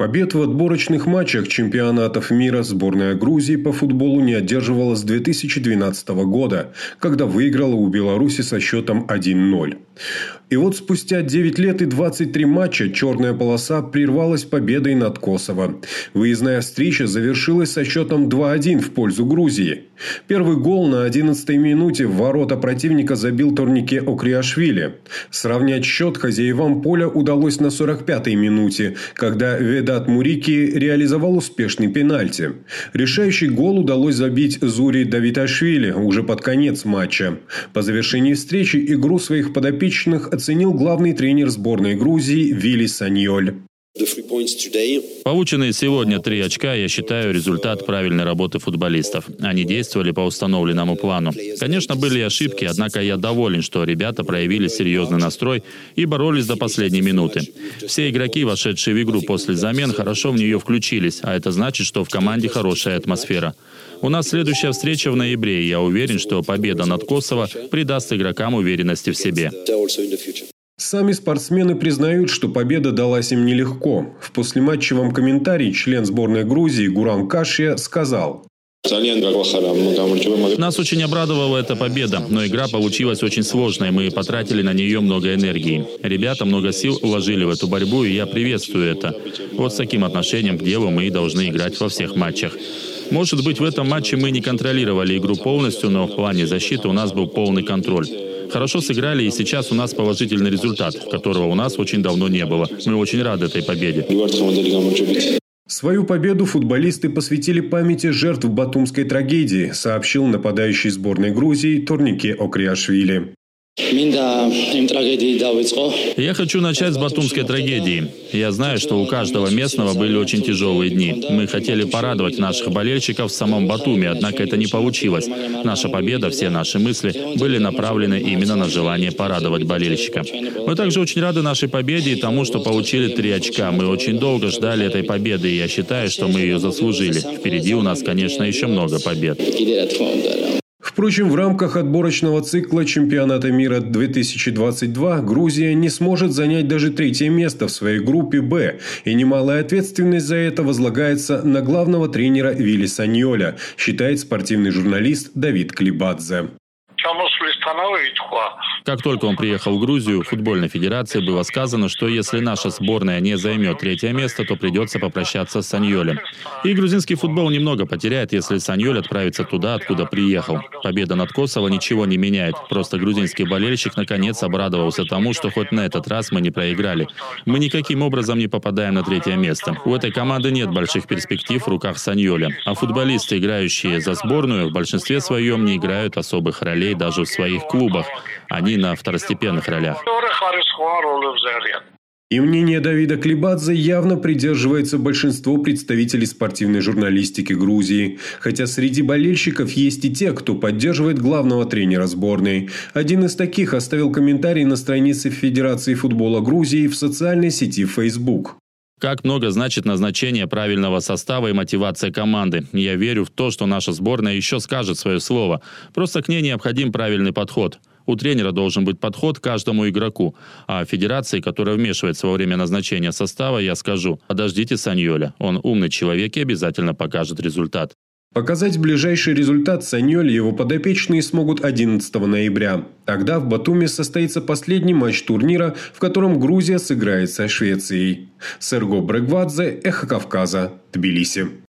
Побед в отборочных матчах чемпионатов мира сборная Грузии по футболу не одерживала с 2012 года, когда выиграла у Беларуси со счетом 1-0. И вот спустя 9 лет и 23 матча черная полоса прервалась победой над Косово. Выездная встреча завершилась со счетом 2-1 в пользу Грузии. Первый гол на 11-й минуте в ворота противника забил Торнике Окриашвили. Сравнять счет хозяевам поля удалось на 45-й минуте, когда Ведат Мурики реализовал успешный пенальти. Решающий гол удалось забить Зури Давиташвили уже под конец матча. По завершении встречи игру своих подопечных оценил главный тренер сборной Грузии Вилис Саньоль. Полученные сегодня 3 очка, я считаю, результат правильной работы футболистов. Они действовали по установленному плану. Конечно, были и ошибки, однако я доволен, что ребята проявили серьезный настрой и боролись до последней минуты. Все игроки, вошедшие в игру после замен, хорошо в нее включились, а это значит, что в команде хорошая атмосфера. У нас следующая встреча в ноябре, и я уверен, что победа над Косово придаст игрокам уверенности в себе. Сами спортсмены признают, что победа далась им нелегко. В послематчевом комментарии член сборной Грузии Гурам Кашия сказал: «Нас очень обрадовала эта победа, но игра получилась очень сложной, мы потратили на нее много энергии. Ребята много сил вложили в эту борьбу, и я приветствую это. Вот с таким отношением к делу мы и должны играть во всех матчах. Может быть, в этом матче мы не контролировали игру полностью, но в плане защиты у нас был полный контроль. Хорошо сыграли, и сейчас у нас положительный результат, которого у нас очень давно не было. Мы очень рады этой победе». Свою победу футболисты посвятили памяти жертв батумской трагедии, сообщил нападающий сборной Грузии Торнике Окриашвили. Я хочу начать с батумской трагедии. Я знаю, что у каждого местного были очень тяжелые дни. Мы хотели порадовать наших болельщиков в самом Батуми, однако это не получилось. Наша победа, все наши мысли были направлены именно на желание порадовать болельщика. Мы также очень рады нашей победе и тому, что получили 3 очка. Мы очень долго ждали этой победы, и я считаю, что мы ее заслужили. Впереди у нас, конечно, еще много побед. Впрочем, в рамках отборочного цикла чемпионата мира 2022 Грузия не сможет занять даже 3-е место в своей группе «Б», и немалая ответственность за это возлагается на главного тренера Вилиса Саньоля, считает спортивный журналист Давид Клибадзе. Как только он приехал в Грузию, в футбольной федерации было сказано, что если наша сборная не займет 3-е место, то придется попрощаться с Саньолем. И грузинский футбол немного потеряет, если Саньоль отправится туда, откуда приехал. Победа над Косово ничего не меняет. Просто грузинский болельщик наконец обрадовался тому, что хоть на этот раз мы не проиграли. Мы никаким образом не попадаем на 3-е место. У этой команды нет больших перспектив в руках Саньоля. А футболисты, играющие за сборную, в большинстве своем не играют особых ролей даже в своих клубах. Они на второстепенных ролях. И мнение Давида Клибадзе явно придерживается большинство представителей спортивной журналистики Грузии. Хотя среди болельщиков есть и те, кто поддерживает главного тренера сборной. Один из таких оставил комментарий на странице Федерации футбола Грузии в социальной сети Facebook. Как много значит назначение правильного состава и мотивация команды. Я верю в то, что наша сборная еще скажет свое слово. Просто к ней необходим правильный подход. У тренера должен быть подход к каждому игроку. А федерации, которая вмешивается во время назначения состава, я скажу: подождите Саньоля. Он умный человек и обязательно покажет результат. Показать ближайший результат Саньоль и его подопечные смогут 11 ноября. Тогда в Батуми состоится последний матч турнира, в котором Грузия сыграет со Швецией. Серго Брегвадзе, Эхо Кавказа, Тбилиси.